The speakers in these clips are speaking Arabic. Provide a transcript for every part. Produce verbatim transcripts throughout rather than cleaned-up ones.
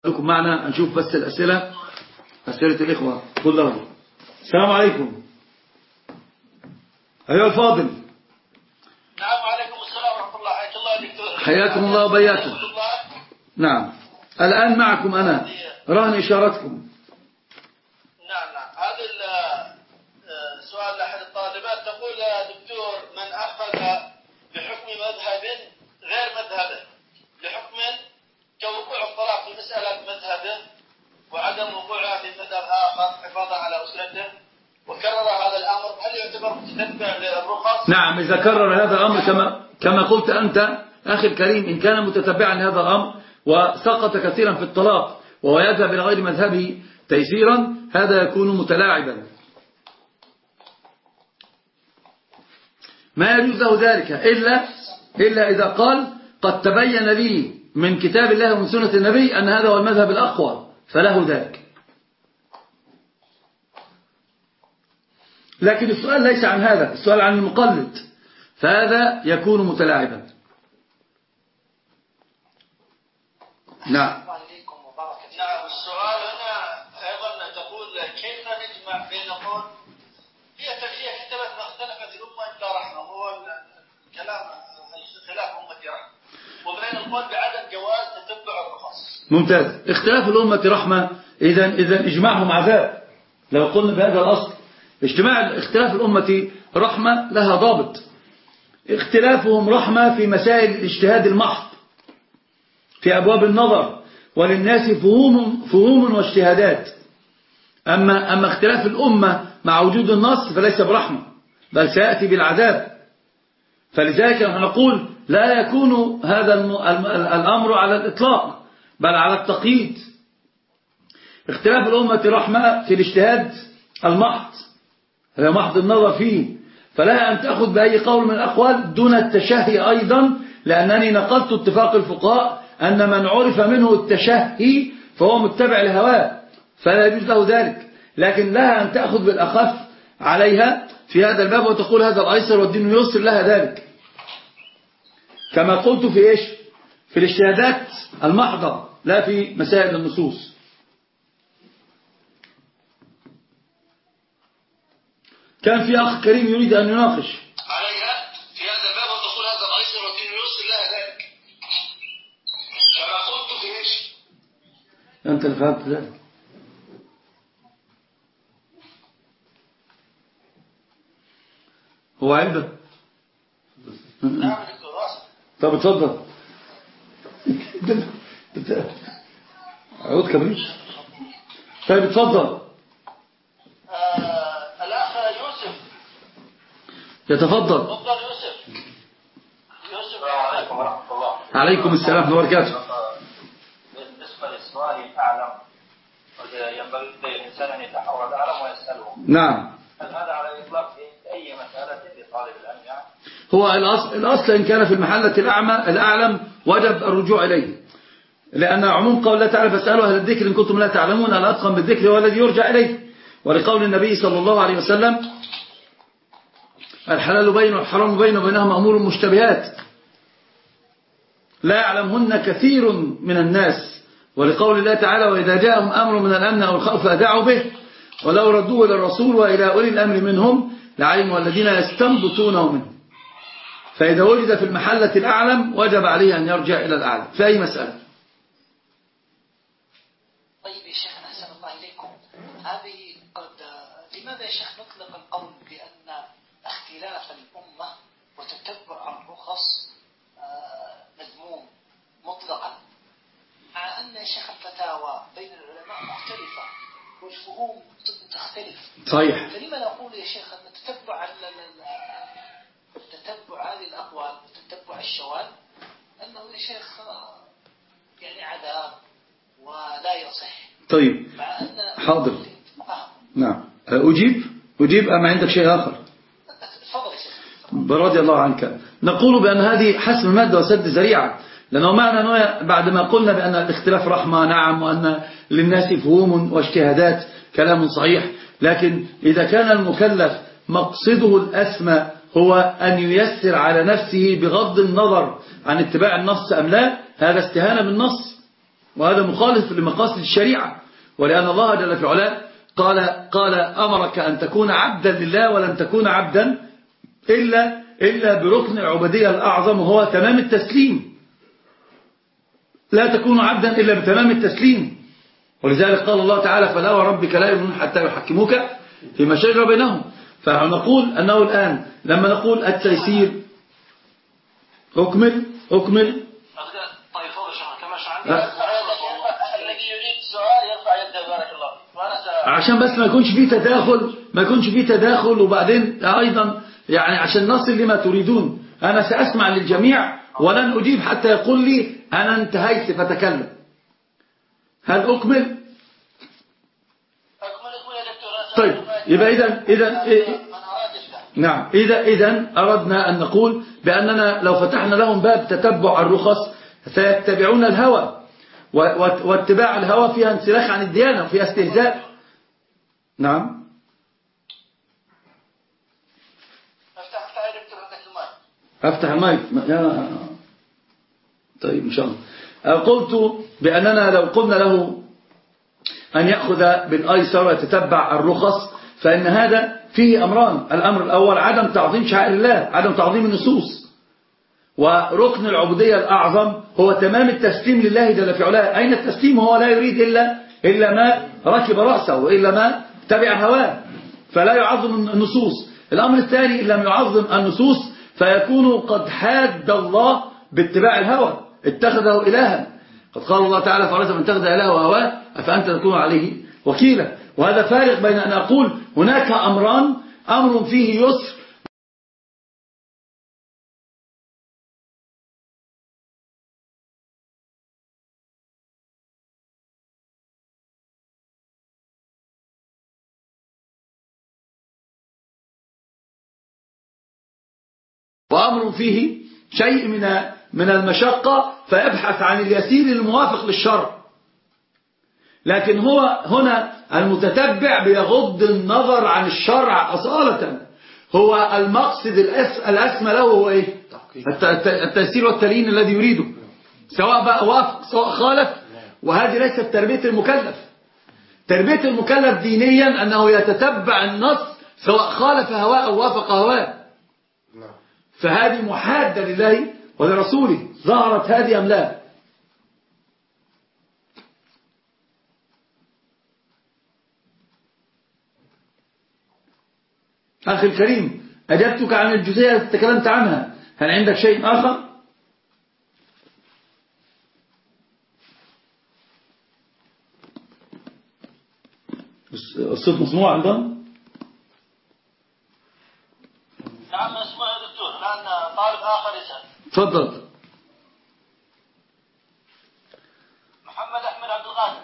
لكم معنا نشوف بس الأسئلة أسئلة الإخوة كلهم. السلام عليكم. أيها الفاضل. نعم وعليكم السلام ورحمة الله. حياك الله دكتور. حياكم الله وبياكم. نعم الآن معكم أنا رهن إشارتكم. نعم نعم هذا السؤال لأحد الطالبات تقول يا دكتور من أخذ بحكم مذهب غير مذهبه لحكم كوقوع الطلاق في مسألة مذهبه وعدم وقوعها في مذهب آخر حفاظا على أسرته وكرر هذا الأمر هل يعتبر متتبع للرخص؟ نعم إذا كرر هذا الأمر كما كما قلت أنت أخي الكريم، إن كان متتبعا لهذا الأمر وسقط كثيرا في الطلاق وهو يذهب إلى غير مذهبه تيسيرا هذا يكون متلاعبا، ما يجوز له ذلك إلا إلا إذا قال قد تبين لي من كتاب الله ومن سنة النبي أن هذا هو المذهب الأقوى فله ذلك. لكن السؤال ليس عن هذا، السؤال عن المقلد فهذا يكون متلاعبا. نعم. نعم السؤال هنا أيضا تقول كيف نجمع بين قول هي هي كتبت ما اختلفت الأمة إلا رحمة هو الكلام خلاف أمة رحمة وبين القول بعدم جواز تتبع الرخص. ممتاز. اختلاف الأمة رحمة إذا إذا إجماعهم عذاب. لو قلنا بهذا الأصل اجتماع اختلاف الأمة رحمة لها ضابط. اختلافهم رحمة في مسائل الاجتهاد المحض في أبواب النظر وللناس فهوم فهوم واجتهادات. أما أما اختلاف الأمة مع وجود النص فليس برحمة بل سيأتي بالعذاب. فلذلك نحن نقول لا يكون هذا الأمر على الإطلاق بل على التقييد. اختلاف الأمة رحمة في الاجتهاد المحض هذا محض النظر فيه، فلا أن تأخذ بأي قول من الأقوال دون التشهي أيضا، لأنني نقلت اتفاق الفقهاء أن من عرف منه التشهي فهو متبع لهواه فلا يجوز له ذلك. لكن لها أن تأخذ بالأخف عليها في هذا الباب وتقول هذا الأيسر والدين يسر لها ذلك، كما قلت في إيش في الاجتهادات المحضة لا في مسائل النصوص. كان في أخ كريم يريد أن يناقش عليها في هذا الباب وتقول هذا الأيسر والدين يسر لها ذلك كما قلت في إيش. أنت اللي فهمت ذلك. هو عنده نعم دكتور راسل. طب اتفضل. عود كبريت. طيب اتفضل. آه الأخ يوسف يتفضل. تفضل يوسف. يوسف عليكم ورحمة الله. عليكم السلام ورحمة الله وبركاته. بالنسبة للسؤال الأعلم ينبغي للإنسان أن يتحرى الأعلم ويسأله. نعم. هل هذا على الإطلاق في أي مسألة لطالب العلم يعني؟ هو الأصل, الأصل إن كان في المحلة الأعمى الأعلم وجب الرجوع إليه، لأن عموم قول الله تعالى فاسألوا أهل الذكر إن كنتم لا تعلمون الأتقن بالذكر هو الذي يرجع إليه، ولقول النبي صلى الله عليه وسلم الحلال بين والحرام بين وبينهما أمور مشتبهات لا يعلمهن كثير من الناس، ولقول الله تعالى وإذا جاءهم أمر من الأمن أو الخوف أذاعوا به ولو ردوه إلى الرسول وإلى أولي الأمر منهم لعلموا الذين يستنبطونه منه. فإذا وجد في المحلة الأعلم وجب عليه أن يرجع إلى الأعلم في أي مسألة. طيب يا شيخ أحسن الله إليكم، هذه قد لماذا يا شيخ نطلق القول بأن اختلاف الأمة وتتبع الرخص مذموم مطلقا، مع أن يا شيخ الفتاوى بين العلماء مختلفة والفهوم تختلف. صحيح. فلما نقول يا شيخ أن تتبع تتبع هذه الأقوال وتتبع الشواذ أنه يا شيخ يعني عذاب ولا يصح. طيب حاضر. نعم أجيب أجيب أم عندك شيء آخر؟ تفضل يا شيخ. رضي الله عنك. نقول بأن هذه حسم المادة وسد ذريعة، لأنه معنى أنه بعد ما قلنا بأن الاختلاف رحمة نعم وأن للناس فهوم واجتهادات كلام صحيح، لكن إذا كان المكلف مقصده الأسمى هو أن ييسر على نفسه بغض النظر عن اتباع النص أم لا، هذا استهانة بالنص وهذا مخالف لمقاصد الشريعة، ولأن الله جل في علاه قال قال أمرك أن تكون عبدا لله ولن تكون عبدا إلا إلا بركن العبودية الأعظم وهو تمام التسليم. لا تكون عبدا إلا بتمام التسليم. ولذلك قال الله تعالى فلا وربك لا يؤمنون حتى يحكموك فيما شجر بينهم. فنقول أنه الآن لما نقول التيسير أكمل أكمل طيب فضل شيخ كما شعرت الذي يريد السؤال يرفع يده بارك الله فيك. عشان بس ما يكونش فيه تداخل ما يكونش فيه تداخل وبعدين أيضا يعني عشان نصل لما تريدون. أنا سأسمع للجميع ولن أجيب حتى يقول لي أنا انتهيت فتكلم. هل أكمل؟ أكمل أكمل يا دكتور. طيب يبقى إذا إذا نعم إذا إذا أردنا أن نقول بأننا لو فتحنا لهم باب تتبع الرخص سيتبعون الهوى، واتباع الهوى فيها انسلاخ عن الديانة وفيها استهزاء. نعم افتح يا دكتور عندك المايك. أفتح المايك يا طيب إن شاء الله. قلت بأننا لو قلنا له أن يأخذ بالأيسر ويتتبع الرخص فإن هذا فيه أمران. الأمر الأول عدم تعظيم شعائر الله، عدم تعظيم النصوص. وركن العبودية الأعظم هو تمام التسليم لله جل في علاه. أين التسليم؟ هو لا يريد إلا إلا ما ركب رأسه وإلا ما تبع هواه، فلا يعظم النصوص. الأمر الثاني إن لم يعظم النصوص فيكون قد حاد الله باتباع الهوى، اتخذه إلها. قد قال الله تعالى فرجع من اتخذ إلهه وهواه أفأنت تكون عليه وكيلا. وهذا فارق بين أن أقول هناك أمران، أمر فيه يسر وأمر فيه شيء من من المشقة فيبحث عن اليسير الموافق للشرع. لكن هو هنا المتتبع بيغض النظر عن الشرع أصالة. هو المقصد الأسمى له هو إيه؟ التيسير والتليين الذي يريده، سواء بقى وافق سواء خالف. وهذه ليست تربية المكلف. تربية المكلف دينيا أنه يتتبع النص سواء خالف هواه أو وافق هواه. فهذه محادة لله ولرسوله. ظهرت هذه أم لا؟ أخي الكريم أجبتك عن الجزئية التي تكلمت عنها. هل عندك شيء آخر؟ الصوت مسموع عندهم؟ نعم مسموع يا دكتور. الآن طالب آخر يسأل. تفضل. محمد أحمد عبد القادر.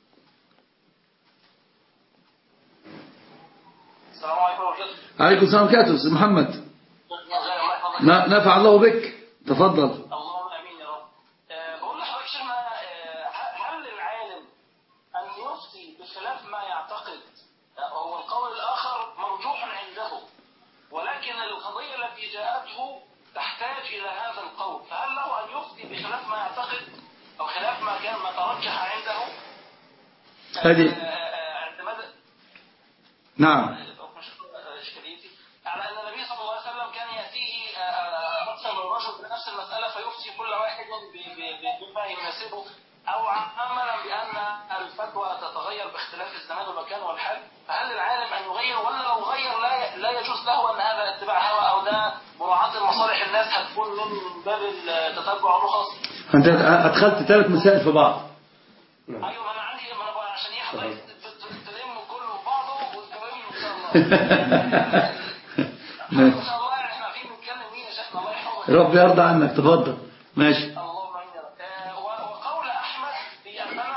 السلام عليكم ورحمة الله. عليكم السلام وبركاته. محمد نفع الله بك. تفضل. اللهم امين يا رب. بقول لحضرتك شيخنا هل للعالم ان يفتي بخلاف ما يعتقد؟ هو القول الاخر مرجوح عنده، ولكن القضيه التي جاءته تحتاج الى هذا القول، فهل له ان يفتي بخلاف ما يعتقد او خلاف ما كان ما ترجح عنده؟ هذه اعتماد. نعم. على أن النبي صلى الله عليه وسلم كان يأتيه أكثر من رجل بنفس المسألة فيفتي كل واحد بما يناسبه، أو عملا بأن الفتوى تتغير باختلاف الزمان والمكان والحال. فهل العالم أن يغير، ولا لو غير لا لا يجوز له أن هذا اتباع هوى أو ده مراعاة لمصالح الناس هتكون من باب التتبع الرخص؟ أنت أدخلت ثلاث مسائل في بعض. أيوه أنا عندي عشان يحضر تلم كله في بعضه وتكلمني إن شاء الله. ما شاء الله احنا عارفين نتكلم مين يا شيخنا الله يحفظك. رب يرضى عنك. تفضل. ماشي. اللهم امين. وقول احمد باننا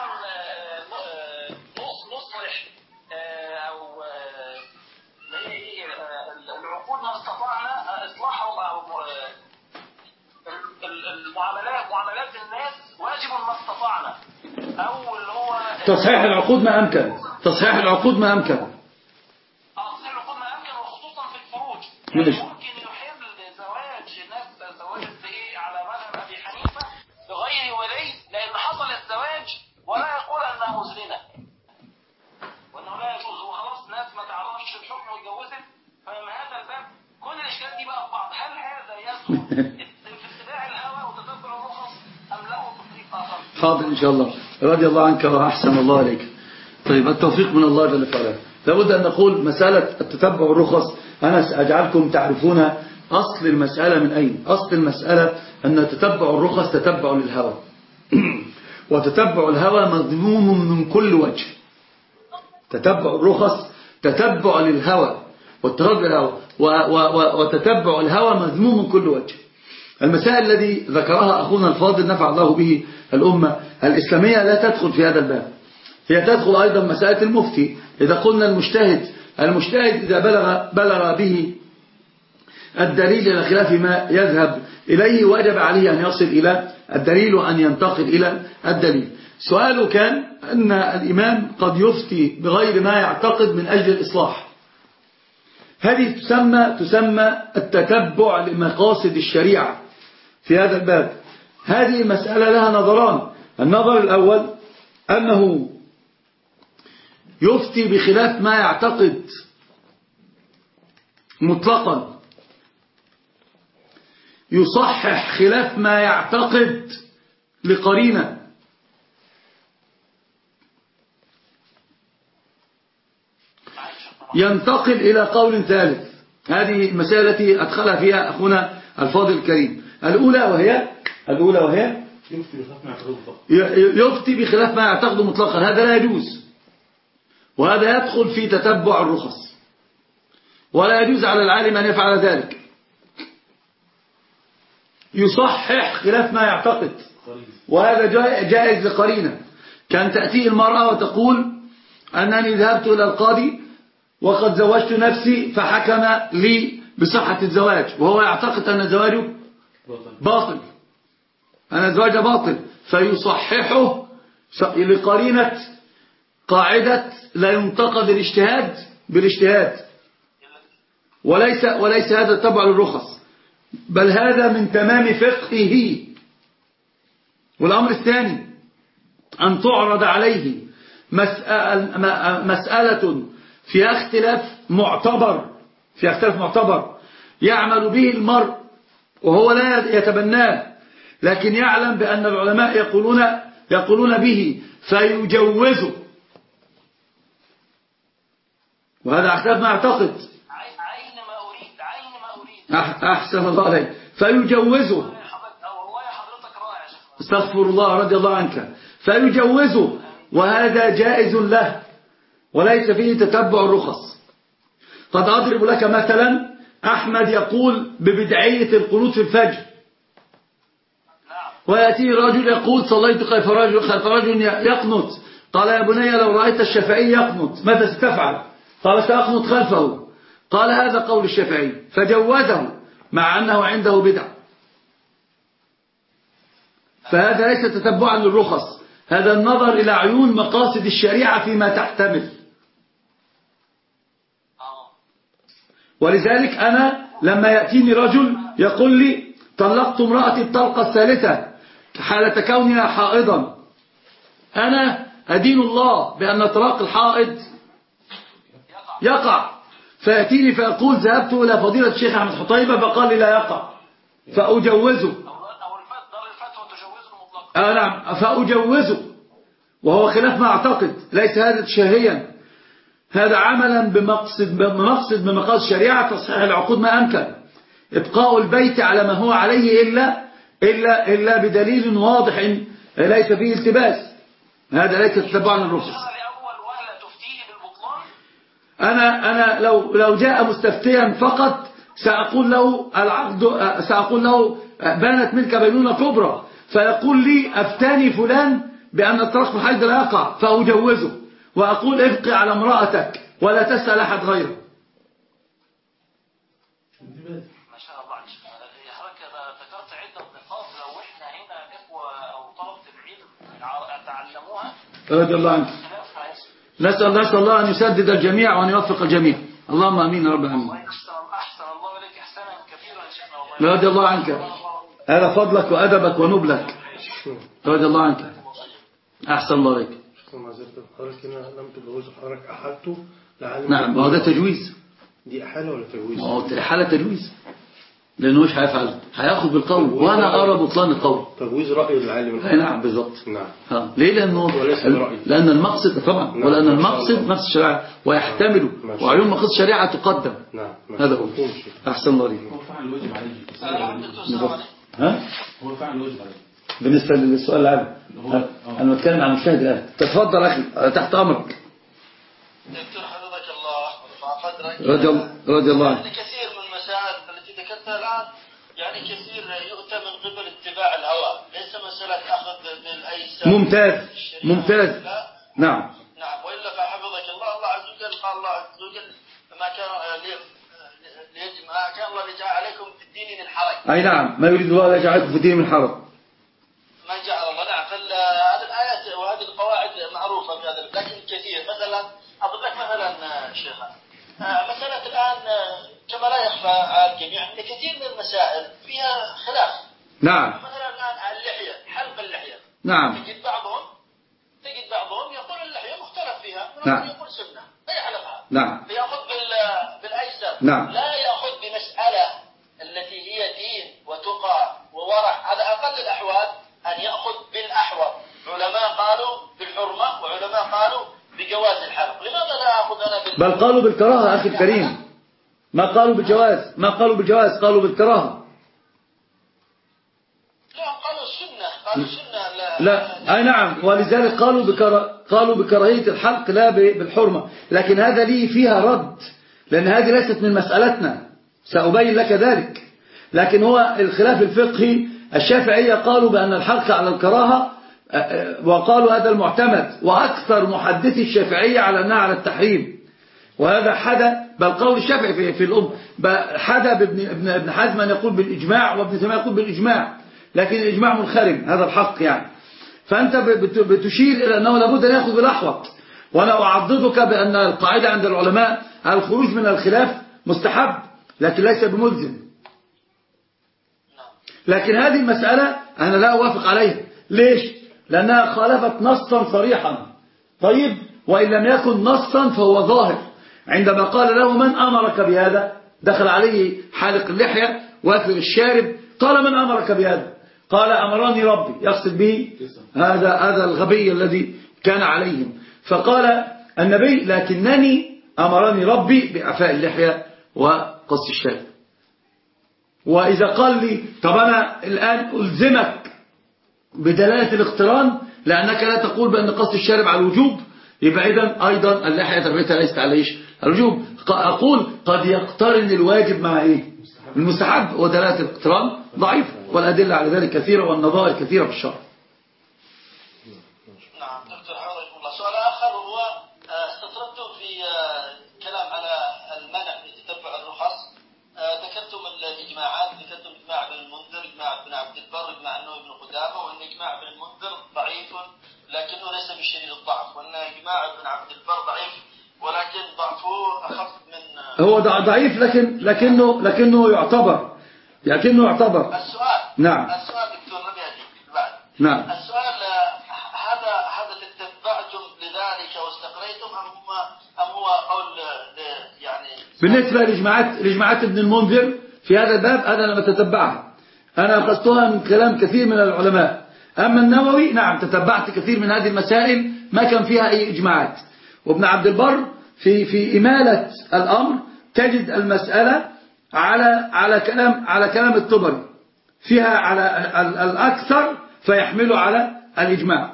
نصلح او العقود ما استطعنا اصلاحها، او المعاملات معاملات الناس واجب ما استطعنا، او اللي هو تصحيح العقود ما امكن. تصحيح العقود ما امكن. يعني ممكن يحل زواج ناس زواج ايه على مذهب ابي حنيفه بغير ولي، لان حصل الزواج اتباع الهوى وتتبع الرخص أم له تطبيق آخر؟ حاضر إن شاء الله. رضي الله عنك وأحسن الله عليك. طيب التوفيق من الله جل وعلا. لابد أن نقول مسألة التتبع الرخص أنا سأجعلكم تعرفون أصل المسألة من أين. أصل المسألة أن تتبع الرخص تتبع للهوى وتتبع الهوى مذموم من كل وجه. تتبع الرخص تتبع للهوى والتراب للهوى وتتبع الهوى مذموم من كل وجه. المسائل الذي ذكرها أخونا الفاضل نفع الله به الأمة الإسلامية لا تدخل في هذا الباب. هي تدخل أيضا مسألة المفتي. إذا قلنا المجتهد المجتهد إذا بلغ, بلغ به الدليل إلى خلاف ما يذهب إليه وجب عليه أن يصل إلى الدليل وأن ينتقل إلى الدليل. سؤاله كان أن الإمام قد يفتي بغير ما يعتقد من أجل الإصلاح. هذه تسمى, تسمى التتبع لمقاصد الشريعة في هذا الباب. هذه المسألة لها نظران. النظر الأول أنه يفتي بخلاف ما يعتقد مطلقا، يصحح خلاف ما يعتقد لقرينة، ينتقل إلى قول ثالث. هذه المسألة التي أدخلها فيها أخونا الفاضل الكريم. الأولى وهي الأولى وهي يفتي بخلاف ما يعتقد مطلقا. هذا لا يجوز، وهذا يدخل في تتبع الرخص، ولا يجوز على العالم أن يفعل ذلك. يصحح خلاف ما يعتقد، وهذا جائز لقرينة. كان تأتي المرأة وتقول أنني ذهبت إلى القاضي وقد زوجت نفسي فحكم لي بصحة الزواج، وهو يعتقد أن زواجه باطل، أن زواجه باطل، فيصححه لقرينة قاعدة لا ينتقد الاجتهاد بالاجتهاد، وليس, وليس هذا تبع للرخص، بل هذا من تمام فقهه. والأمر الثاني أن تعرض عليه مسألة فيها اختلاف معتبر فيها اختلاف معتبر يعمل به المرء وهو لا يتبناه، لكن يعلم بأن العلماء يقولون يقولون به فيجوزه، وهذا اختلاف ما اعتقد. عين ما أريد عين ما أريد أحسن الله عليك. فيجوزه. استغفر الله رضي الله عنك. فيجوزه، وهذا جائز له وليس فيه تتبع الرخص. قد أضرب لك مثلا أحمد يقول ببدعية القنوت في الفجر، ويأتي رجل يقول صليت خلف رجل خلف رجل يقنط، قال يا بني لو رأيت الشافعي يقنط ماذا ستفعل؟ قال سأقنط خلفه. قال هذا قول الشافعي، فجوزه مع أنه عنده بدع. فهذا ليس تتبعا للرخص، هذا النظر إلى عيون مقاصد الشريعة فيما تحتمل. ولذلك أنا لما يأتيني رجل يقول لي طلقت امرأتي الطلقة الثالثة حالة كونها حائضا، أنا أدين الله بأن طلاق الحائض يقع، فيأتيني فيقول ذهبت إلى فضيلة الشيخ أحمد حطيبة فقال لي لا يقع، فأجوزه. آه نعم، فأجوزه وهو خلاف ما أعتقد. ليس هذا تشهيا، هذا عملا بمقصد بمقصد بمقاصد الشريعة، تصحيح العقود ما أمكن، إبقاء البيت على ما هو عليه إلا إلا إلا بدليل واضح ليس فيه التباس. هذا ليس تتبعا للرخص. أنا أنا لو لو جاء مستفتيا فقط سأقول له العقد، سأقول له بانت منك بينونة كبرى، فيقول لي أفتاني فلان بأن الطلاق في الحيض لا يقع، فأجوزه وأقول ابقي على امرأتك ولا تسأل أحد غيره. ما شاء الله عليك. حضرتك ذكرت عدة نقاط لو احنا هنا إخوة أو طلبة العلم تعلموها. رضي الله عنك. نسأل نسأل الله أن يسدد الجميع وأن يوفق الجميع. اللهم آمين يا رب العالمين. أحسن الله إليك إحسانا كبيرا يا شيخنا. رضي الله عنك، هذا فضلك وأدبك ونبلك. رضي الله عنك. أحسن الله عليك. حضرتك هنا لم تجوز حضرتك أحلته لعلم. نعم، وهذا تجويز. دي إحالة ولا تجويز؟ اه إحالة تجويز. لأنه مش هيفعل، هياخد بالقول، وأنا أرى بطلان القول. تجويز رأي العالم. أي نعم بالضبط. نعم. ها. ليه؟ لأنه لأن المقصد طبعا، نعم. ولأن المقصد نفس الشريعة ويحتمل، وعيون مقصد الشريعة تقدم. نعم. هذا هو. أحسن الله عليك. هو فعل الواجب عليه. ها؟ هو فعل الواجب عليه. بالنسبة للسؤال العام أنا بتكلم عن المشاهد الآن. تفضل أخي تحت أمرك. دكتور حفظك الله ورفع قدرك. رضي الله رضي الله عنك. يعني كثير من المسائل التي ذكرتها الآن يعني كثير يؤتى من قبل اتباع الهوى، ليس مسألة أخذ بالأيسر. ممتاز ممتاز. نعم نعم. وإلا فحفظك الله، الله عز وجل قال الله عز وجل ما كان ليجمع كان الله يجعل عليكم في الدين من حرج. أي نعم، ما يريد الله يجعلكم في الدين من حرج. ما جعل الله. نعم. فهذه الآيات وهذه القواعد معروفة في هذا، لكن كثير مثلا أضرب لك مثلا شيخنا مسألة الآن كما لا يخفى على الجميع أن كثير من المسائل فيها خلاف. نعم. مثلا الآن اللحية، حلق اللحية. نعم. تجد بعضهم تجد بعضهم يقول اللحية مختلف فيها، نعم. يقول سنة فيحلقها. نعم. فيأخذ بالأيسر. نعم. لا يأخذ بمسألة التي هي دين وتقى وورع، هذا أقل الأحوال أن يأخذ بالأحوط. علماء قالوا بالحرمة وعلماء قالوا بجواز الحلق، لماذا لا أخذ أنا بال... بل قالوا بالكراهة أخي الكريم، ما قالوا بالجواز، ما قالوا بالجواز، قالوا بالكراهة. لا قالوا السنة، قالوا السنة. لا, لا. أي نعم، ولذلك قالوا بكرا... قالوا بكراهية الحلق لا بالحرمة، لكن هذا لي فيها رد، لأن هذه ليست من مسألتنا، سأبين لك ذلك. لكن هو الخلاف الفقهي، الشافعية قالوا بأن الحلق على الكراهة، وقالوا هذا المعتمد، وأكثر محدثي الشافعية على أنها على التحريم، وهذا حدا بل قول الشافعي في, في الأم حدا بابن ابن حزم أن يقول بالإجماع، وابن تيمية يقول بالإجماع، لكن الإجماع منخرم، هذا الحق يعني. فأنت بتشير إلى أنه لابد أن يأخذ بالأحوط، وأنا أعضدك بأن القاعدة عند العلماء الخروج من الخلاف مستحب لكن ليس بملزم. لكن هذه المسألة أنا لا أوافق عليها. ليش؟ لأنها خالفت نصا صريحا. طيب، وإن لم يكن نصا فهو ظاهر. عندما قال له من أمرك بهذا، دخل عليه حالق اللحية وافر الشارب، قال من أمرك بهذا؟ قال أمرني ربي، يقصد به هذا هذا الغبي الذي كان عليهم. فقال النبي لكنني أمرني ربي بإعفاء اللحية وقص الشارب. وإذا قال لي طب أنا الآن ألزمك بدلالة الاقتران لأنك لا تقول بأن قص الشارب على الوجوب، يبقى إذن أيضا اللحية تربيتها ليست على إيش؟ الوجوب. أقول قد يقترن الواجب مع إيه؟ المستحب، ودلالة الاقتران ضعيف، والأدلة على ذلك كثيرة والنظائر كثيرة في الشرع. نعم دكتور حفظكم الله. سؤال آخر هو استطردتم في كلام على المنع في تتبع الرخص، ذكرتم الإجماعات، ذكرتم إجماع ابن المنذر، إجماع ابن عبد البر، إجماع أنه ابن قدامة، وأن إجماع ابن المنذر ضعيف لكنه ليس بشديد الضعف، وأن إجماع ابن عبد البر ضعيف ولكن ضعفه أخف من هو ضعيف لكن لكنه لكنه يعتبر لكنه يعتبر السؤال. نعم. السؤال دكتور لم يأتي بعد. نعم. السؤال هذا هذا تتبعتم لذلك واستقريتم أم هو أم هو قول يعني بالنسبة لإجماعات لإجماعات ابن المنذر في هذا الباب أنا لم أتتبعها، أنا أخذتها من كلام كثير من العلماء. أما النووي نعم تتبعت كثير من هذه المسائل ما كان فيها أي إجماعات. وابن عبد البر في في إمالة الأمر تجد المسألة على على كلام على كلام الطبري فيها على الأكثر فيحمله على الإجماع.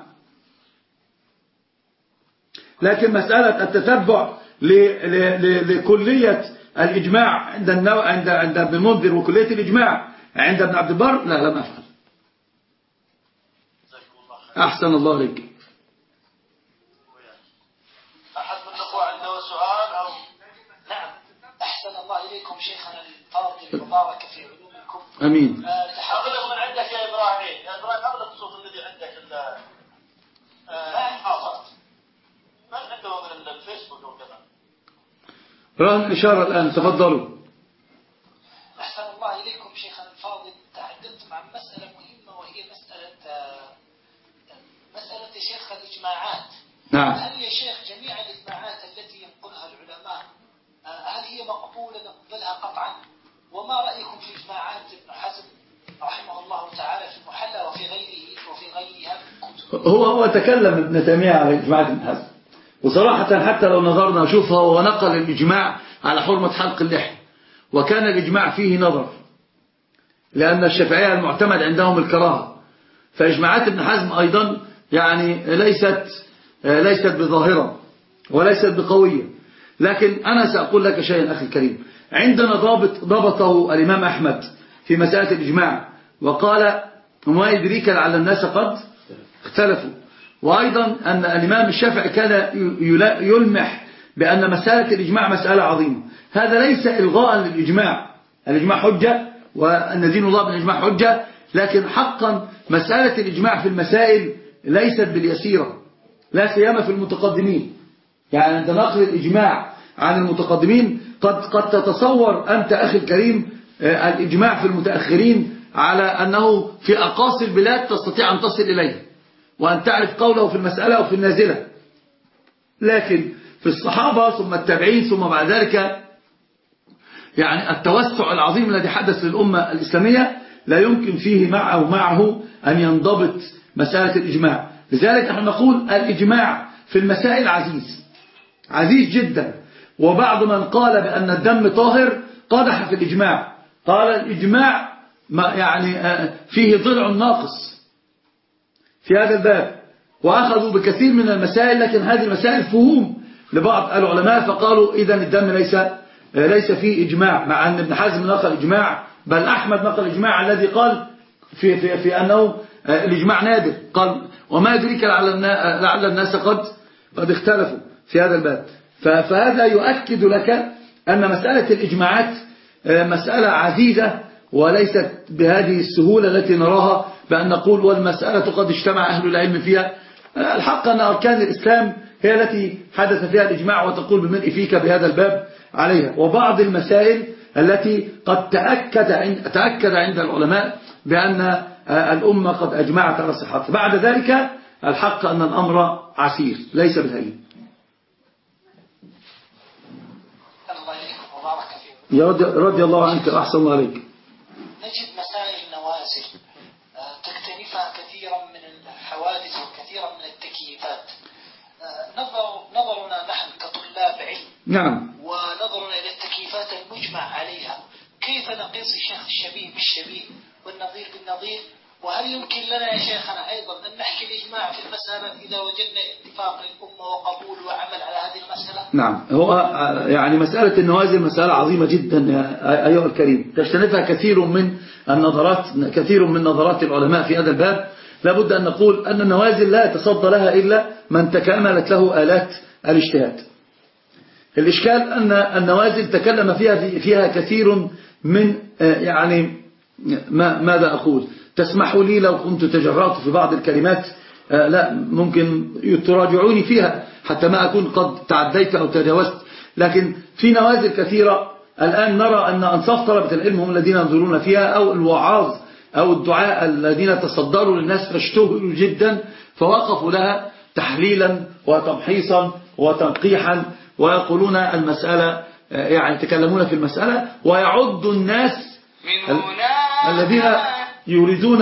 لكن مسألة التتبع لكلية الإجماع عند النو... عند عند ابن المنذر وكلية الإجماع عند ابن عبد البر لا لم أفعل. أحسن الله عليك. أحد من الأخوة عنده سؤال أو نعم. أحسن الله إليكم شيخنا الفاضل المبارك في علومكم. أمين. أغلق من عندك يا إبراهيم، يا إبراهيم أغلق الصوت الذي عندك المحاضرة. من عنده من الفيسبوك وكذا؟ رهن الإشارة الآن، تفضلوا. أحسن الله إليكم شيخنا الفاضل. تحدثتم عن مسألة مهمة وهي مسألة مسألة شيخ الإجماعات. نعم. هل يا شيخ جميع الإجماعات التي ينقلها العلماء هل هي مقبولة نقبلها قطعا وما رأيكم في إجماعات ابن حزم رحمه الله تعالى في المحلى وفي غيره وفي غيرها من كتب؟ هو هو تكلم ابن تيمية على إجماعات ابن حزم، وصراحة حتى لو نظرنا نشوفها، هو نقل الإجماع على حرمة حلق اللحية، وكان الإجماع فيه نظر، لأن الشافعية المعتمد عندهم الكراهة، فإجماعات ابن حزم أيضا يعني ليست ليست بظاهرة وليست بقوية. لكن أنا سأقول لك شيئا أخي الكريم، عندنا ضابط ضبطه الإمام أحمد في مسألة الإجماع، وقال وما يدريك لعل الناس قد اختلفوا. وأيضا أن الإمام الشافعي كان يلمح بأن مسألة الإجماع مسألة عظيمة. هذا ليس إلغاء للإجماع، الإجماع حجة وأن دين الله بالإجماع حجة، لكن حقا مسألة الإجماع في المسائل ليست باليسيرة، لا سيما في المتقدمين. يعني عند نقل الإجماع عن المتقدمين قد قد تتصور أنت أخي الكريم الإجماع في المتأخرين على أنه في أقاصي البلاد تستطيع أن تصل إليه وأن تعرف قوله في المسألة أو في النازلة، لكن في الصحابة ثم التابعين ثم بعد ذلك يعني التوسع العظيم الذي حدث للأمة الإسلامية لا يمكن فيه معه معه أن ينضبط مسألة الإجماع. لذلك نحن نقول الإجماع في المسائل عزيز عزيز جدا. وبعض من قال بأن الدم طاهر قدح في الإجماع، قال الإجماع يعني فيه ضلع ناقص في هذا الباب، وأخذوا بكثير من المسائل، لكن هذه المسائل فهوم لبعض العلماء، فقالوا إذن الدم ليس ليس فيه إجماع، مع أن ابن حزم نقل إجماع، بل أحمد نقل إجماع الذي قال في, في, في أنه الإجماع نادر، قال وما يدريك لعل الناس قد قد اختلفوا في هذا الباب. فهذا يؤكد لك أن مسألة الإجماعات مسألة عزيزة وليست بهذه السهولة التي نراها بأن نقول والمسألة قد اجتمع أهل العلم فيها. الحق أن أركان الإسلام هي التي حدث فيها الإجماع، وتقول بملء فيك بهذا الباب عليها. وبعض المسائل التي قد تأكد عند, تأكد عند العلماء بأن الأمة قد أجمعت على صحتها. بعد ذلك الحق أن الأمر عسير ليس بالهين. رضي الله عنك أحسن الله عليك. نجد مسائل النوازل تكتنفها كثيرا من الحوادث وكثيرا من التكييفات. نظر نظرنا نحن كطلاب علم نعم ونظرنا إلى التكييفات المجمع عليها، كيف نقيس الشيخ الشبيه بالشبيه والنظير بالنظير؟ وهل يمكن لنا يا شيخنا أيضا أن نحكي الإجماع في المسألة إذا وجدنا اتفاق للأمة وقبول وعمل على هذه المسألة؟ نعم، هو يعني مسألة النوازل مسألة عظيمة جدا يا أيها الكريم، تجتنبها كثير من النظرات كثير من نظرات العلماء في هذا الباب. لابد أن نقول أن النوازل لا يتصدى لها إلا من تكاملت له آلات الاجتهاد. الإشكال أن النوازل تكلم فيها فيها كثير من يعني ما ماذا أقول، تسمحوا لي لو كنت تجرأت في بعض الكلمات لا ممكن تراجعوني فيها حتى ما أكون قد تعديت أو تجاوزت. لكن في نوازل كثيرة الآن نرى أن أنصاف طلبة العلم هم الذين ينظرون فيها، أو الوعاظ أو الدعاء الذين تصدروا للناس فاشتهروا جدا فوقفوا لها تحليلا وتمحيصا وتنقيحا، ويقولون المسألة يعني يتكلمون في المسألة، ويعد الناس الذين يريدون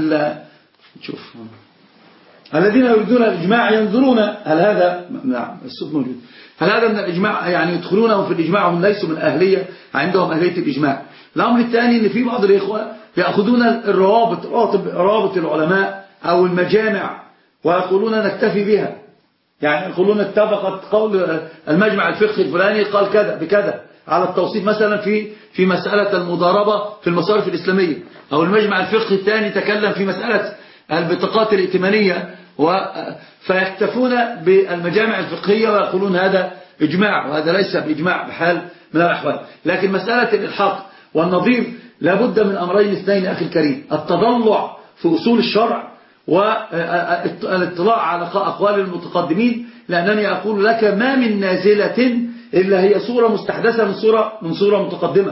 شوف الذين يريدون الإجماع ينظرون هل هذا نعم الصوت موجود هل هذا من الإجماع، يعني يدخلونهم في الإجماع وهم ليسوا من أهلية عندهم أهلية الإجماع. الأمر الثاني أن في بعض الإخوة يأخذون الروابط روابط العلماء أو المجامع ويقولون نكتفي بها، يعني يقولون اتفقت قول المجمع الفقهي الفلاني قال كذا بكذا على التوصيف مثلا في في مسألة المضاربة في المصارف الإسلامية، أو المجمع الفقهي الثاني تكلم في مسألة البطاقات الائتمانية، فيكتفون بالمجامع الفقهية ويقولون هذا إجماع، وهذا ليس بإجماع بحال من الأحوال. لكن مسألة الإلحاق والنظير لابد من أمرين اثنين أخي الكريم: التضلع في أصول الشرع والاطلاع على أقوال المتقدمين، لأنني أقول لك ما من نازلة إلا هي صورة مستحدثة من صورة من صورة متقدمة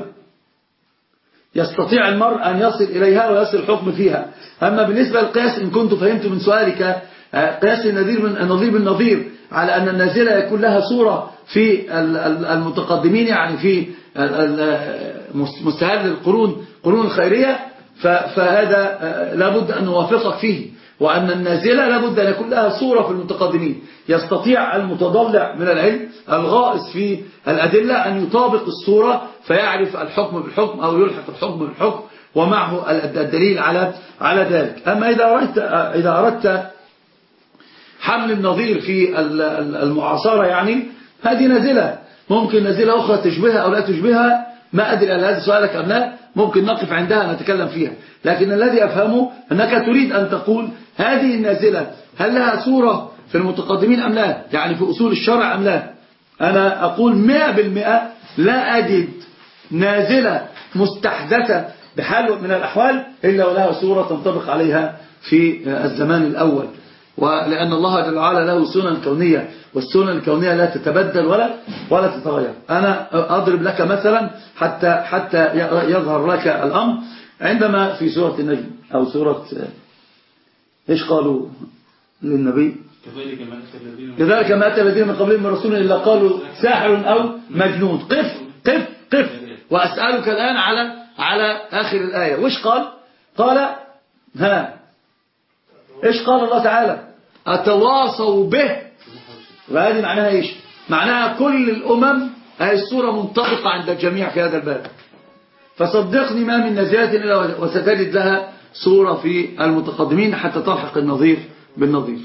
يستطيع المرء أن يصل إليها ويصل الحكم فيها. أما بالنسبة للقياس إن كنت فهمت من سؤالك قياس النظير من النظير بالنظير على أن النازلة يكون لها صورة في المتقدمين، يعني في مستهل القرون قرون الخيرية فهذا لابد أن نوافقك فيه، وأن النازلة لابد أن يكون لها صورة في المتقدمين. يستطيع المتضلع من العلم الغائص في الأدلة أن يطابق الصورة فيعرف الحكم بالحكم أو يلحق الحكم بالحكم ومعه الدليل على على ذلك. أما إذا أردت, إذا أردت حمل النظير في المعاصرة يعني هذه نازلة، ممكن نازلة أخرى تشبهها أو لا تشبهها، ما أدري هل هذا سؤالك أم لا، ممكن نقف عندها نتكلم فيها. لكن الذي أفهمه أنك تريد أن تقول هذه النازلة هل لها صورة في المتقدمين أم لا، يعني في أصول الشرع أم لا. أنا أقول مئة بالمئة لا أجد نازلة مستحدثة بحال من الأحوال إلا ولها صورة تنطبق عليها في الزمان الأول، ولأن الله جل وعلا له سنن كونية، والسنن الكونية لا تتبدل ولا ولا تتغير. أنا أضرب لك مثلا حتى حتى يظهر لك الأمر. عندما في سورة النجم أو سورة إيش قالوا للنبي؟ كذلك ما أتى الذين من قبلهم من رسول إلا قالوا ساحر أو مجنون. قف قف قف وأسألك الآن على على آخر الآية. وإيش قال؟ قال ها إيش قال الله تعالى؟ أتواصوا به. وهذه معناها إيش؟ معناها كل الأمم هذه الصورة منطبقة عند الجميع في هذا الباب. فصدقني ما من نازلة إلا وستجد لها صورة في المتقدمين حتى تلحق النظير بالنظير.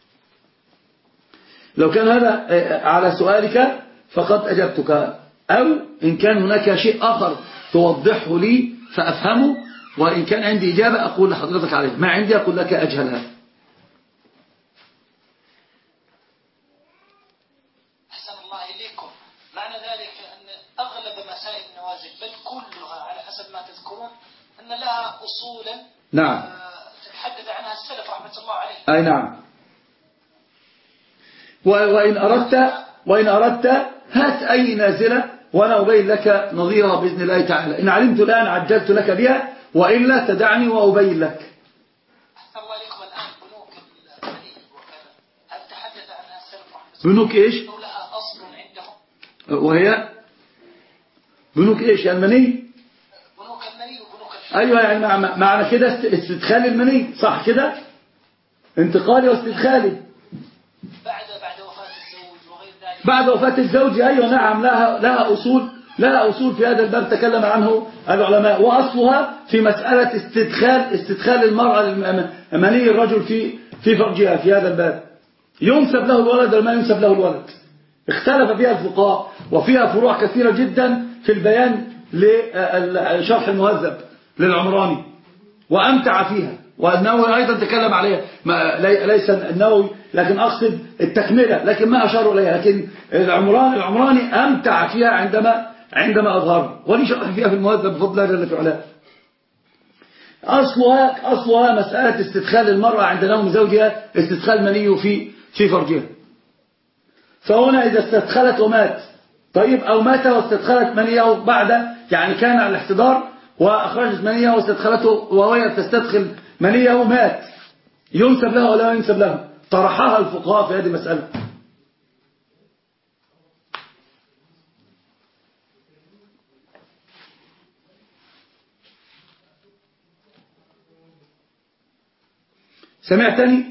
لو كان هذا على سؤالك فقد أجبتك، أو إن كان هناك شيء آخر توضحه لي فأفهمه، وإن كان عندي إجابة أقول لحضرتك عليه، ما عندي أقول لك أجهلها. أحسن الله إليكم. معنى ذلك أن أغلب مسائل النوازل بل كلها على حسب ما تذكرون أن لها أصولا نعم تتحدث عنها السلف رحمة الله عليه. أي نعم. وإن أردت وإن أردت هات أي نازلة وأنا أبين لك نظيرها بإذن الله تعالى. إن علمت الآن عجلت لك بها، وإلا تدعني وأبين لك. أحسن الله لكم. الآن بنوك المني وكذا هل تحدث عنها السلف رحمة الله؟ بنوك إيش؟ لها أصل عندهم وهي بنوك إيش؟ يعني المني؟ بنوك المني وبنوك الحمل. أيوة، يعني معنى كده استدخال المني، صح كده؟ انتقالي واستدخالي بعد بعد وفاة الزوج وغير ذلك. بعد وفاة الزوج، أيوة نعم، لها لها أصول لها أصول في هذا الباب تكلم عنه العلماء، وأصلها في مسألة استدخال استدخال المرأة مني الرجل في في فرجها. في هذا الباب ينسب له الولد ولا ما ينسب له الولد، اختلف فيها الفقهاء، وفيها فروع كثيرة جدا في البيان لشرح المهذب للعمراني، وأمتع فيها. والنووي أيضا تكلم عليها، ليس النووي لكن أقصد التكملة، لكن ما أشاروا إليها. لكن العمراني العمراني أمتع فيها عندما عندما أظهر، ولي شرح فيها في المهذب بفضل الله جل في علاه. أصلها أصلها مسألة استدخال المرأة عند نوم زوجها، استدخال منيه في في فرجها. فهنا إذا استدخلت ومات، طيب، أو مات واستدخلت منيه بعد، يعني كان على الاحتضار وأخرجت منيه واستدخلته وهي تستدخل منيه مات، ينسب له ولا ينسب له؟ طرحها الفقهاء في هذه المسألة. سمعتني؟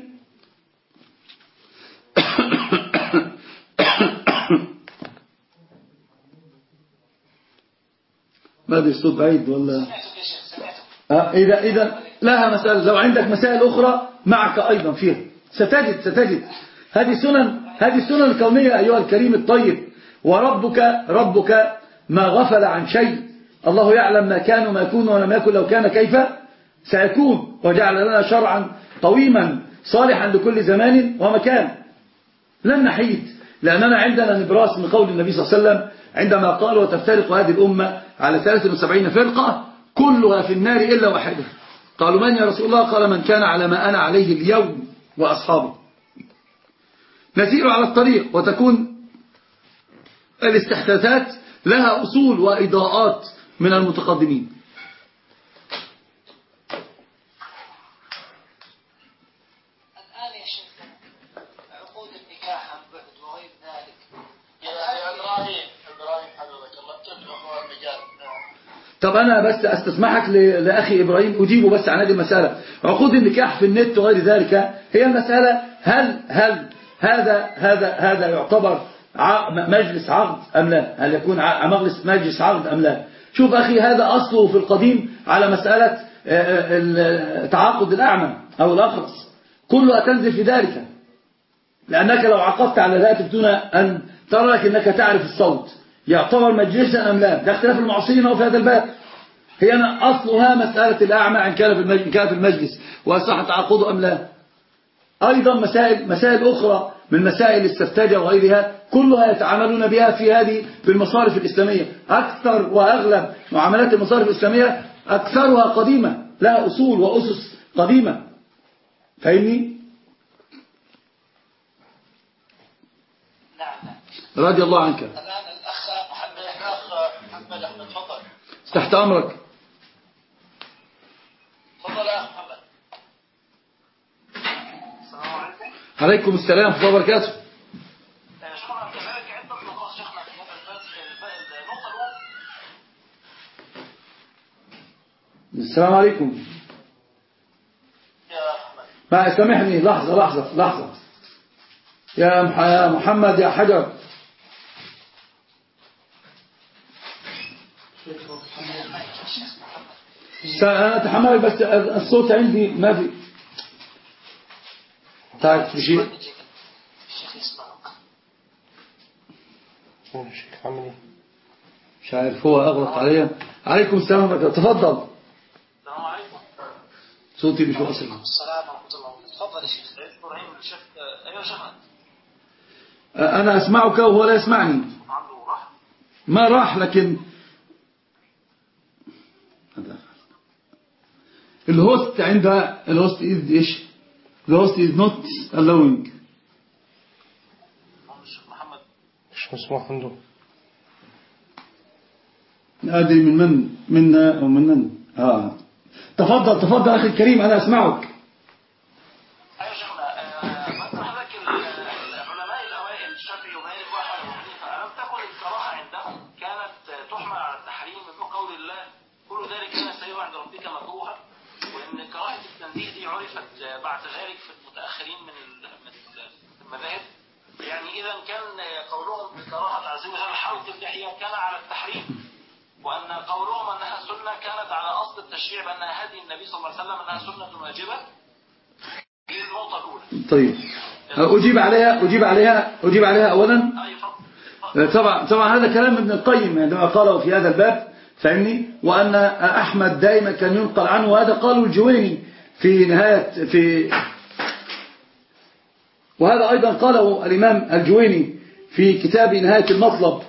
ما ادري الصوت بعيد ولا؟ آه إذا إذا لها مسألة. لو عندك مسائل أخرى معك أيضا فيها ستجد ستجد هذه سنن هذه سنن الكونية أيها الكريم الطيب. وربك ربك ما غفل عن شيء، الله يعلم ما كان وما يكون ولم يكن لو كان كيف سيكون، وجعل لنا شرعا قويما صالحا لكل زمان ومكان. لن نحيد، لأننا عندنا نبراس من قول النبي صلى الله عليه وسلم عندما قال وتفترق هذه الأمة على ثلاث وسبعين فرقة كلها في النار إلا واحدة. قالوا من يا رسول الله؟ قال من كان على ما أنا عليه اليوم وأصحابي. نسير على الطريق، وتكون الاستحداثات لها أصول وإضاءات من المتقدمين. الآن يا شيخ عقود النكاح عن بعد وغير ذلك، يا إبراهيم إبراهيم حفظك الله، تدعو أخوانك طب أنا بس أستسمحك لأخي إبراهيم أجيبه بس عن هذه المسألة. عقود النكاح في النت وغير ذلك، هي المسألة هل هل هذا هذا هذا يعتبر مجلس عقد أم لا؟ هل يكون مجلس مجلس عقد أم لا؟ شوف أخي، هذا أصله في القديم على مسألة تعاقد الأعمى أو الأخرس، كلها تنزل في ذلك، لأنك لو عقدت على ذلك بدون أن ترى لك أنك تعرف الصوت يعتبر مجلسا أم لا. ده اختلاف المعاصرين أو في هذا الباب. هي أنا أصلها مسألة الأعمى إن كان في المجلس وصح تعاقده أم لا. أيضا مسائل مسائل أخرى من مسائل السفتاجة وغيرها كلها يتعاملون بها في هذه في المصارف الإسلامية. أكثر وأغلب معاملات المصارف الإسلامية أكثرها قديمة، لها أصول وأسس قديمة. فاهمني؟ نعم. رضي الله عنك. الآن الأخ محمد محمد أحمد تفضل. تحت أمرك. تفضل يا محمد. السلام عليكم. عليكم السلام ورحمة الله وبركاته. شكرا. كذلك عدة نقاط شيخنا في هذا النقطة الأولى. السلام عليكم. يا أحمد. ما سامحني لحظة لحظة لحظة يا محمد يا حجر. أنا أتحمل بس الصوت عندي ما في. تعال تجيب. الشيخ يسمعك. الشيخ عامل ايه؟ مش عارف، هو أغلق عليا. عليكم السلام ورحمة الله. تفضل. السلام عليكم. صوتي مش واصل. السلام ورحمة الله وبركاته. تفضل يا شيخ. إبراهيم الشيخ. أيوة شيخنا. أنا أسمعك وهو لا يسمعني. عنده راح؟ ما راح، لكن الهوست عندها الهوست is إيش الهوست is not allowing. محمد مش مسموح عنده. أدري من من منا أو منن. آه. تفضل تفضل أخي الكريم، أنا أسمعك. أيوة شيخنا. مثل حضرتك العلماء الأوائل الشافعي ومالك وأحمد وأبو حنيفة ألم تكن الكراهة عندهم كانت تحمل على التحريم من قول الله كل ذلك كان سيئا عند ربك مكروها، وإن كراهة التنزيه دي عرفت بعد ذلك في المتأخرين من المذاهب. يعني إذا كان قولهم بكراهة عزيمة حلق اللحية كان على التحريم، وأن قولهم أنها سنة كانت على أصل التشريع بأن هدي النبي صلى الله عليه وسلم أنها سنة واجبة. دي النقطة الأولى. طيب أجيب عليها أجيب عليها أجيب عليها أولا. طبعا طبعا هذا كلام ابن القيم عندما قاله في هذا الباب، فاهمني؟ وأن أحمد دائما كان ينقل عنه، وهذا قاله الجويني في نهاية في وهذا أيضا قاله الإمام الجويني في كتاب نهاية المطلب.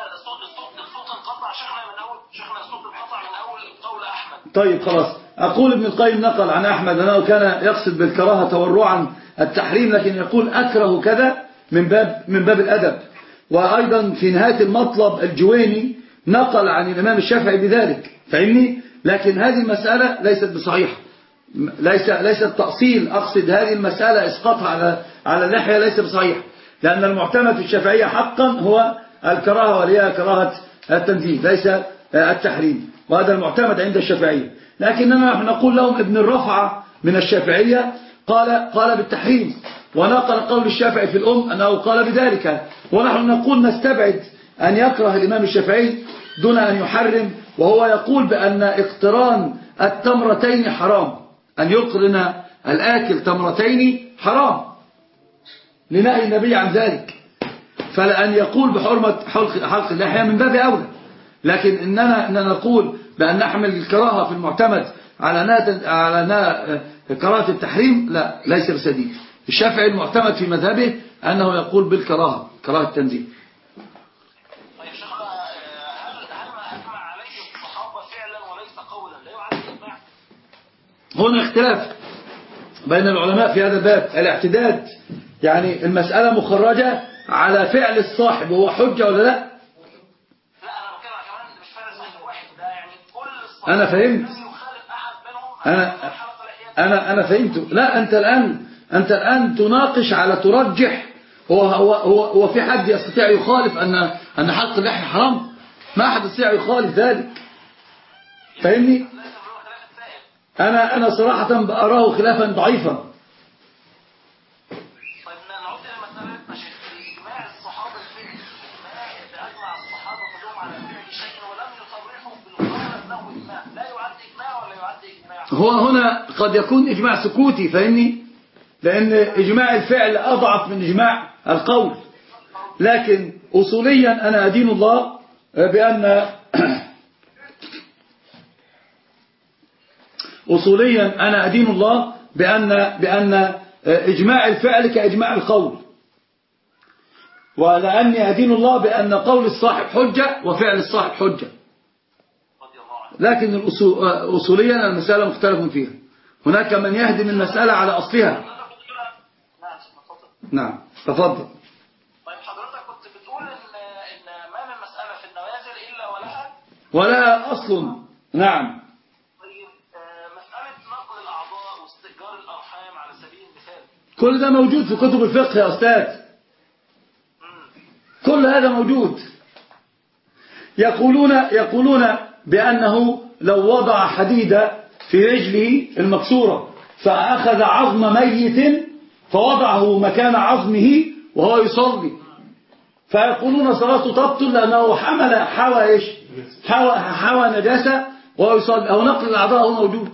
طيب خلاص، أقول ابن القيم نقل عن أحمد أنه كان يقصد بالكراهة تورعا التحريم، لكن يقول أكره كذا من باب من باب الأدب. وأيضا في نهاية المطلب الجويني نقل عن الإمام الشافعي بذلك، فاهمني؟ لكن هذه المسألة ليست بصحيحة، ليس ليست تأصيل. أقصد هذه المسألة إسقاطها على على اللحية ليس بصحيح، لأن المعتمد في الشافعية حقا هو الكراهة، وهي كراهة التنزيه ليس التحريم، وهذا المعتمد عند الشافعية. لكننا نحن نقول لهم ابن الرفعة من الشافعية قال قال بالتحريم، ونقل قول الشافعي في الأم أنه قال بذلك، ونحن نقول نستبعد أن يكره الإمام الشافعي دون أن يحرم، وهو يقول بأن اقتران التمرتين حرام، أن يقرن الآكل تمرتين حرام لنهي النبي عن ذلك، فلأن يقول بحرمة حلق, حلق اللحية من باب أولى. لكن إننا, إننا نقول بأن نحمل الكراهة في المعتمد على على كراهة التحريم، لا، ليس بسديد. الشافعي المعتمد في مذهبه أنه يقول بالكراهة، كراهة التنزيه. طيب شيخنا، هل هل ما أجمع عليه الصحابة فعلا وليس قولا لا يعد إجماع؟ هنا اختلاف بين العلماء في هذا الباب. الاعتداد يعني المسألة مخرجة على فعل الصاحب، وهو حجة ولا لا؟ لا، أنا بتكلم كمان مش فعل صاحب واحد، ده يعني كل الصحابة. أنا فهمت. أنا أنا أنا فهمت. لا، أنت الآن أنت الآن تناقش على ترجح. هو هو هو هو في حد يستطيع يخالف أن أن حلق اللحية حرام؟ ما أحد يستطيع يخالف ذلك. فاهمني؟ أنا أنا صراحة أراه خلافا ضعيفا. طيب نعود إلى مسألة شيخ إجماع الصحابة الفعل، أجمع الصحابة كلهم على فعل شيء ولم يصرحوا بالقول أنه إجماع، لا يعد إجماع ولا يعد إجماع. هو هنا قد يكون إجماع سكوتي، فاهمني؟ لأن إجماع الفعل أضعف من إجماع القول. لكن أصوليا أنا أدين الله بأن أصوليا أنا أدين الله بأن بأن إجماع الفعل كإجماع القول، ولأني أدين الله بأن قول الصاحب حجة وفعل الصاحب حجة. لكن أصوليا المسألة مختلف فيها، هناك من يهدم المسألة على أصلها. نعم تفضل. طيب حضرتك كنت بتقول إن إن ما من مسألة في النوازل إلا ولها ولها أصل. نعم. كل ده موجود في كتب الفقه يا أستاذ، كل هذا موجود. يقولون يقولون بأنه لو وضع حديدة في رجله المكسورة فأخذ عظم ميت فوضعه مكان عظمه وهو يصلي، فيقولون صلاته تبطل لأنه حمل حوى إيش حوى, حوى نجاسة وهو يصلي، أو نقل الأعضاء هو موجود.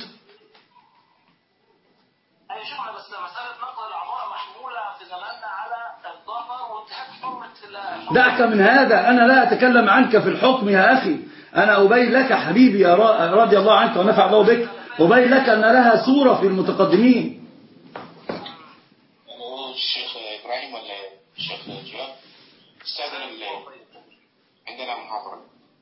دعك من هذا، أنا لا أتكلم عنك في الحكم يا أخي، أنا أبين لك حبيبي يا رضي الله عنك ونفع الله بك، أبين لك أن لها صورة في المتقدمين. الشيخ إبراهيم ولا الشيخ جواد استاذن عندنا محاضرة.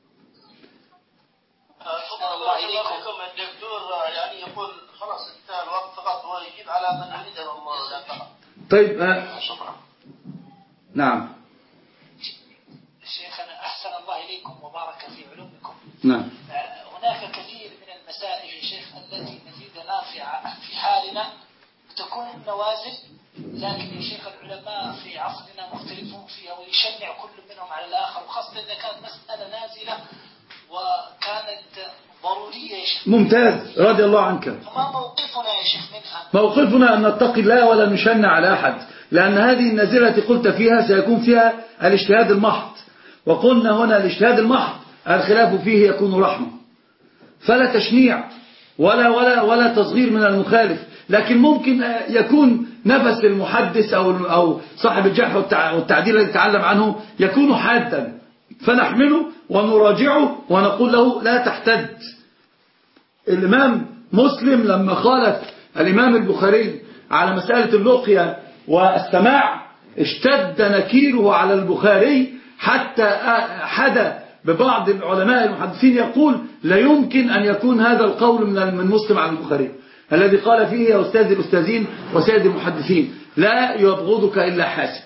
تفضل الله إليكم. الدكتور يعني يقول خلاص انتهى الوقت، فقط هو يجيب على من يريده الله. طيب آه. شكرا. نعم شيخنا أحسن الله إليكم وبارك في علومكم. نعم. هناك كثير من المسائل يا شيخ التي نجدها في في حالنا تكون النوازل، لكن يا شيخ العلماء في عصرنا مختلفون فيها ويشنع كل منهم على الآخر، وخاصة إذا كانت مسألة نازلة وكانت ضرورية يا شيخ. ممتاز رضي الله عنك. فما موقفنا يا شيخ منها؟ موقفنا أن نتقي الله ولا نشنع على أحد، لأن هذه النازلة التي قلت فيها سيكون فيها الاجتهاد المحض، وقلنا هنا الاجتهاد المحض الخلاف فيه يكون رحمة، فلا تشنيع ولا ولا ولا تصغير من المخالف. لكن ممكن يكون نفس المحدث أو أو صاحب الجرح والتعديل الذي يتعلم عنه يكون حادا، فنحمله ونراجعه ونقول له لا تحتد. الإمام مسلم لما خالف الإمام البخاري على مسألة اللقية والسماع اشتد نكيره على البخاري، حتى حدا ببعض العلماء المحدثين يقول لا يمكن أن يكون هذا القول من مسلم على البخاري الذي قال فيه يا أستاذ الأستاذين وسيد المحدثين لا يبغضك إلا حاسد.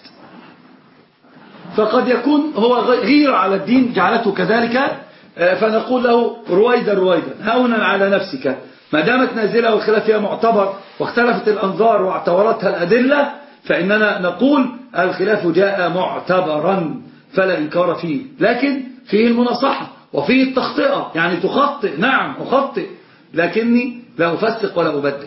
فقد يكون هو غير على الدين جعلته كذلك، فنقول له رويدا رويدا هونا على نفسك، ما دامت نازلة والخلاف فيها معتبر واختلفت الأنظار واعتبرتها الأدلة، فإننا نقول الخلاف جاء معتبرا فلا إنكار فيه، لكن فيه المناصحة وفيه التخطئة، يعني تخطئ، نعم أخطئ لكني لا أفسق ولا أبدع.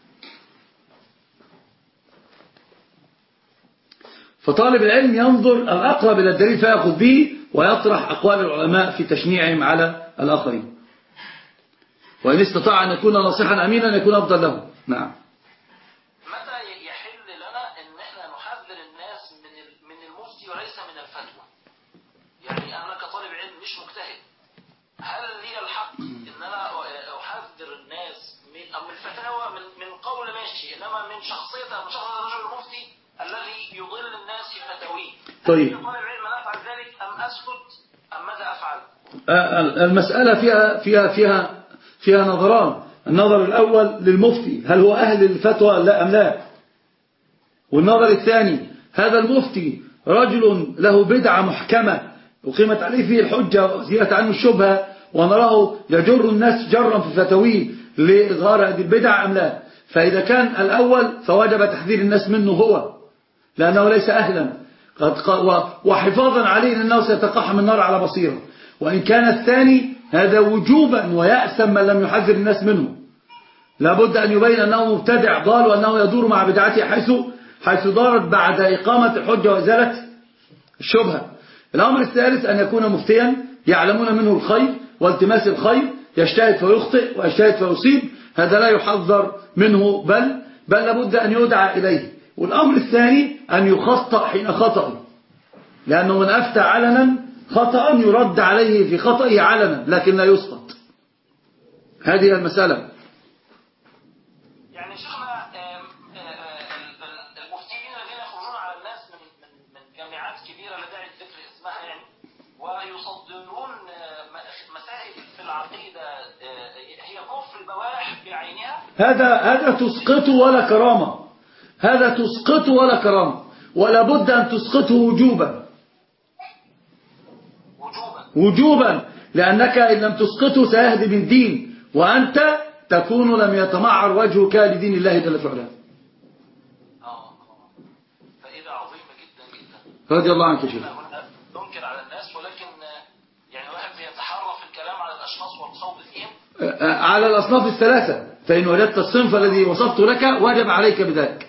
فطالب العلم ينظر الأقرب إلى الدليل فيأخذ به ويطرح أقوال العلماء في تشنيعهم على الآخرين، وإن استطاع أن يكون ناصحا أمينا يكون أفضل له. نعم. متى يحل لنا أن احنا نحذر الناس من من المفتي وليس من الفتوى؟ يعني أنا كطالب علم مش مجتهد، هل لي الحق أن أنا أحذر الناس من من الفتاوى من من قول ماشي، إنما من شخصية من شخصية الرجل المفتي الذي يضل الناس في فتاويه؟ طيب. كطالب علم أنا أفعل ذلك أم أسكت أم ماذا أفعل؟ المسألة فيها فيها فيها فيها نظران. النظر الأول للمفتي هل هو أهل الفتوى لا أم لا، والنظر الثاني هذا المفتي رجل له بدعة محكمة وقيمت عليه فيه الحجة وزيلت عنه الشبهة ونراه يجر الناس جرا في فتاويه لإظهار هذه البدع أم لا. فإذا كان الأول فوجب تحذير الناس منه هو لأنه ليس أهلا، وحفاظا عليه لأنه سيتقحم النار على بصيرة. وإن كان الثاني هذا وجوبا ويأسم من لم يحذر الناس منه. لابد أن يبين أنه مبتدع ضال وأنه يدور مع بدعته حيث حيث دارت بعد إقامة الحجة وإزالة الشبهة. الأمر الثالث أن يكون مفتيا يعلمون منه الخير والتماس الخير، يجتهد فيخطئ ويجتهد فيصيب، هذا لا يحذر منه بل بل لابد أن يدعى إليه. والأمر الثاني أن يخطأ حين خطأ، لأنه من أفتى علنا خطأ يرد عليه في خطئه علنا لكن لا يسقط. هذه المسألة. يعني شيخنا المفتيين الذين يخرجون على الناس من من من جامعات كبيرة لا داعي لذكر اسمها يعني ويصدرون مسائل في العقيدة هي كفر البواح بعينها، هذا هذا تسقطه ولا كرامة، هذا تسقطه ولا كرامة، ولا بد أن تسقطه وجوبا وجوبا وجوبا لأنك إن لم تسقطه سيهدم الدين وأنت تكون لم يتمعر وجهك لدين الله جل في علاه. اه فإذا عظيمة جدا جدا رضي الله عنك يا شيخ. ننكر على الناس ولكن يعني واحد بيتحرى في الكلام على الأشخاص والخوض فيهم على الأصناف الثلاثة، فإن وجدت الصنف الذي وصفت لك واجب عليك بذلك.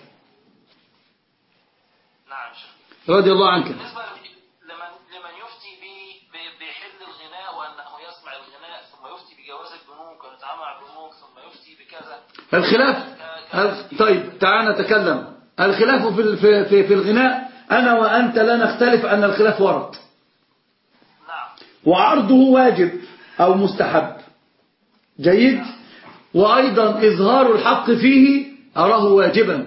نعم شيخ. رضي الله عنك. بالنسبة لمن لمن يفتي بحل الغناء وأنه يسمع الغناء ثم يفتي بجواز البنوك ونتعامل مع البنوك ثم يفتي بكذا الخلاف. طيب تعال نتكلم. الخلاف في في في, في الغناء أنا وأنت لا نختلف أن الخلاف ورد. نعم. وعرضه واجب أو مستحب جيد، وأيضا إظهار الحق فيه أراه واجبا.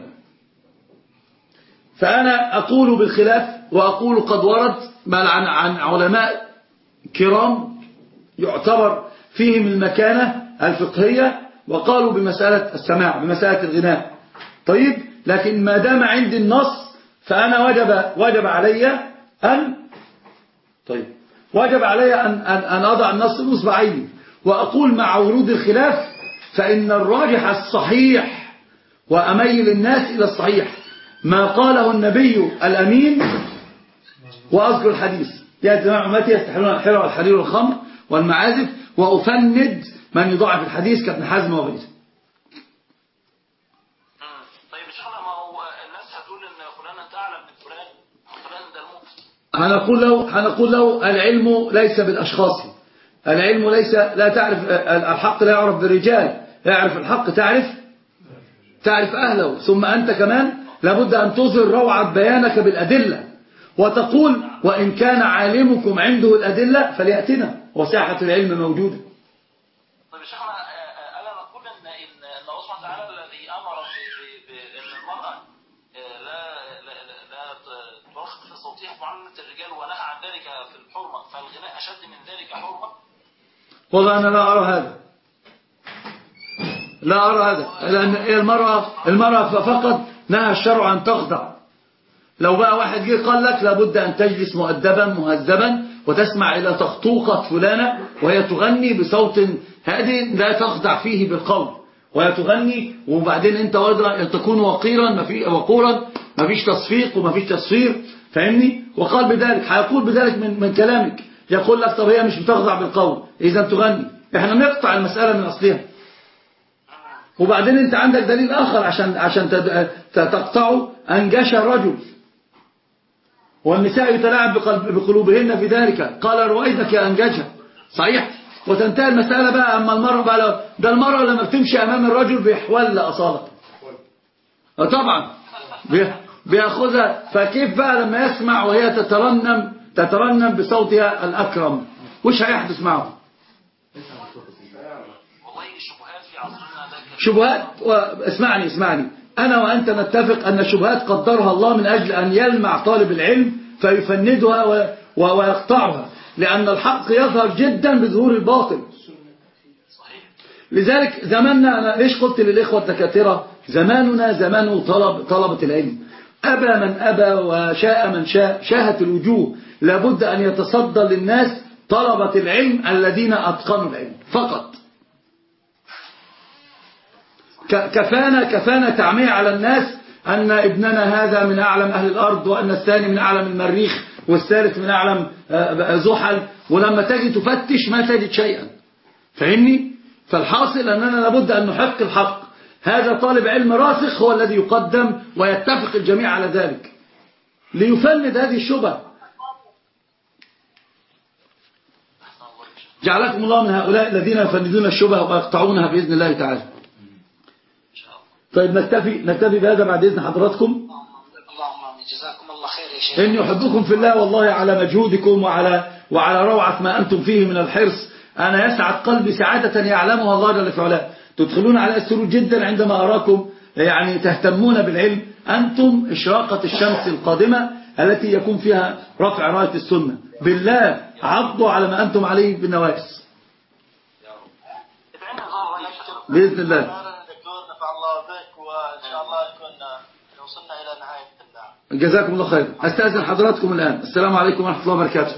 فأنا أقول بالخلاف وأقول قد ورد بل عن, عن علماء كرام يعتبر فيهم المكانة الفقهية وقالوا بمسألة السماع بمسألة الغناء. طيب لكن ما دام عندي النص فأنا وجب وجب علي أن طيب وجب علي أن, أن, أن أضع النص نصب عيني وأقول مع ورود الخلاف فإن الراجح الصحيح وأميل الناس إلى الصحيح ما قاله النبي الأمين وأذكر الحديث يا جماعة أمتي يستحلون الحرى والحرير والخمر والمعازف وأفند من يضاعف الحديث كابن حزم وغيره. طيب شيخنا ما هو الناس هتقول إن فلان أنت أعلم من فلان فلان ده المفتي. هنقول له هنقول له العلم ليس بالأشخاص، العلم ليس لا تعرف الحق لا يعرف بالرجال، يعرف الحق تعرف تعرف أهله. ثم أنت كمان لابد أن تظهر روعة بيانك بالأدلة وتقول وإن كان عالمكم عنده الأدلة فليأتنا وساحة العلم موجودة. طيب يا شيخنا ألا نقول إن إن الله سبحانه وتعالى الذي أمر بأن المرأة لا لا لا ترخص في صوتها معاملة الرجال ونهى عن ذلك في الحرمة، فالغناء أشد من ذلك حرمة؟ والله أنا لا أرى هذا، لا أرى هذا، لأن المرأة المرأة فقط نهى الشرع أن تخضع. لو بقى واحد جه قال لك لابد أن تجلس مؤدبا مهذبا وتسمع إلى تخطوقة فلانة وهي تغني بصوت هادئ لا تخضع فيه بالقول وهي تغني وبعدين أنت وضع تكون وقيرا ما في وقورا ما فيش تصفيق وما فيش تصفير فاهمني، وقال بذلك هيقول بذلك من من كلامك يقول لك طب هي مش بتخضع بالقول إذا تغني. احنا نقطع المسألة من أصلها. وبعدين انت عندك دليل آخر عشان عشان تقطعه أنجش الرجل والنساء يتلاعب بقلوبهن في ذلك قال رويدك يا أنجشها صحيح. وتنتهي المسألة بقى. أما المرأة بقى ده المرأة لما بتمشي أمام الرجل بيحول أصالة طبعا بيأخذها. فكيف بقى لما يسمع وهي تترنم تترنم بصوتها الأكرم وش هيحدث معه؟ شبهات. اسمعني اسمعني أنا وأنت نتفق أن الشبهات قدرها الله من أجل أن يلمع طالب العلم فيفندها ويقطعها، لأن الحق يظهر جدا بظهور الباطل. لذلك زماننا أنا ليش قلت للإخوة الدكاترة زماننا زمان طلب طلبة العلم، أبى من أبى وشاء من شاء شاهت الوجوه. لابد أن يتصدى للناس طلبة العلم الذين أتقنوا العلم فقط. كفانا كفانا تعمية على الناس أن ابننا هذا من أعلم أهل الأرض وأن الثاني من أعلم المريخ والثالث من أعلم زحل، ولما تجي تفتش ما تجد شيئا. فاهمني؟ فالحاصل أننا لابد أن نحق الحق. هذا طالب علم راسخ هو الذي يقدم ويتفق الجميع على ذلك ليفند هذه الشبهة. جعلكم الله من هؤلاء الذين يفندون الشبهة ويقطعونها بإذن الله تعالى. طيب نكتفي نكتفي بهذا بعد إذن حضراتكم. اللهم آمين. جزاكم الله خير يا شيخ. إني أحبكم في الله والله على مجهودكم وعلى وعلى روعة ما أنتم فيه من الحرص. أنا يسعد قلبي سعادة يعلمها الله جل في علاه. تدخلون على السرور جدا عندما أراكم يعني تهتمون بالعلم. أنتم إشراقة الشمس القادمة التي يكون فيها رفع راية السنة. بالله عضوا على ما أنتم عليه بالنواجس بإذن الله. دكتور نفع الله بك، وإن شاء الله يكون وصلنا إلى نهاية. جزاكم الله خير. أستأذن حضراتكم الآن. السلام عليكم ورحمة الله وبركاته.